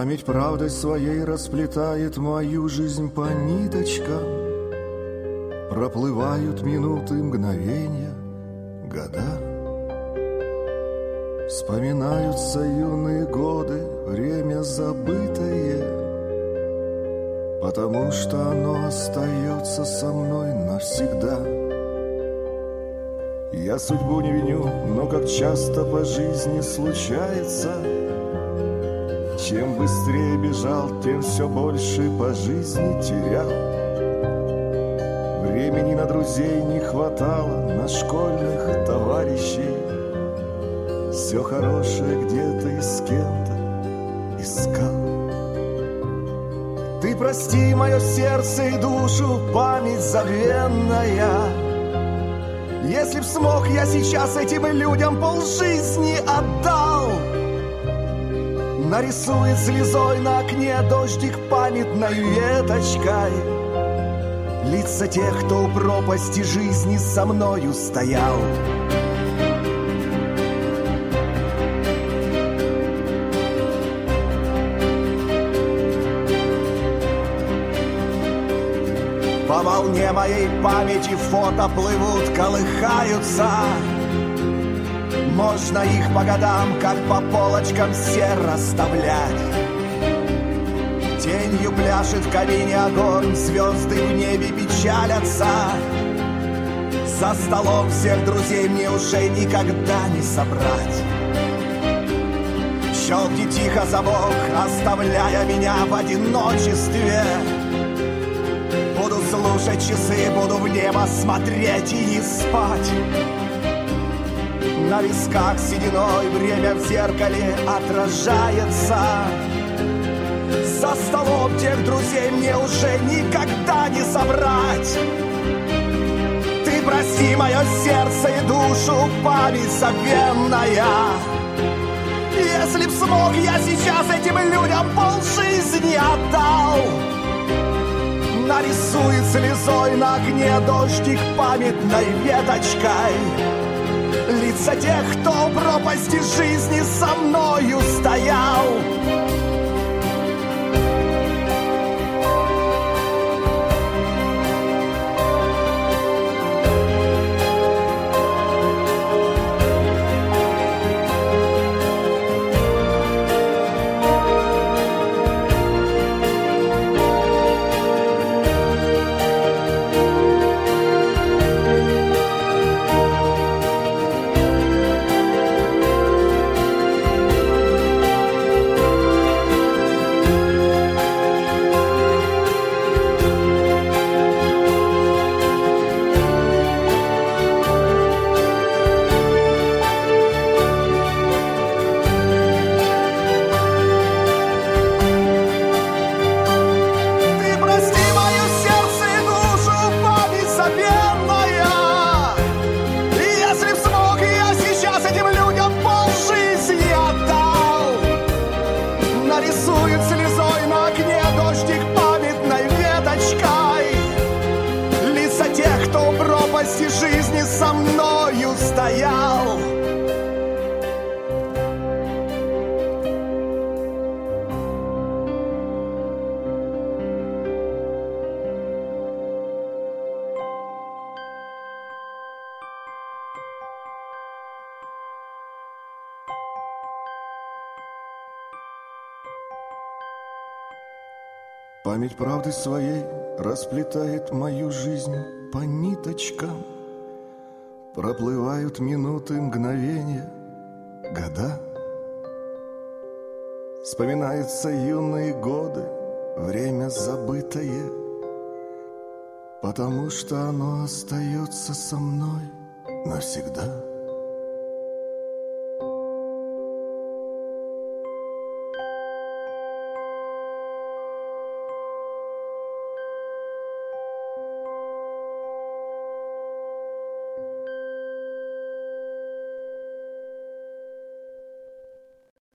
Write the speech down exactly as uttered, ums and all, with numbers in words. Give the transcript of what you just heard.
Память правдой своей расплетает мою жизнь по ниточкам. Проплывают минуты, мгновения, года. Вспоминаются юные годы, время забытое, потому что оно остается со мной навсегда. Я судьбу не виню, но как часто по жизни случается, чем быстрее бежал, тем все больше по жизни терял. Времени на друзей не хватало, на школьных товарищей. Все хорошее где-то и с кем-то искал. Ты прости мое сердце и душу, память забвенная. Если б смог, я сейчас этим людям полжизни отдал. Нарисует слезой на окне дождик памятной веточкой лица тех, кто у пропасти жизни со мною стоял. По волне моей памяти фото плывут, колыхаются. Можно их по годам, как по полочкам, все расставлять. Тенью пляшет в камине огонь, звезды в небе печалятся. За столом всех друзей мне уже никогда не собрать. Щелкни тихо замок, оставляя меня в одиночестве. Буду слушать часы, буду в небо смотреть и не спать. На висках сединой время в зеркале отражается. За столом тех друзей мне уже никогда не собрать. Ты прости мое сердце и душу, память забвенная. Если б смог, я сейчас этим людям полжизни отдал. Нарисует слезой на окне дождик памятной веточкой лица тех, кто в пропасти жизни со мною стоял. Жизни со мною стоял. Память правды своей расплетает мою жизнь по ниточкам. Проплывают минуты, мгновения, года. Вспоминаются юные годы, время забытое, потому что оно остается со мной навсегда.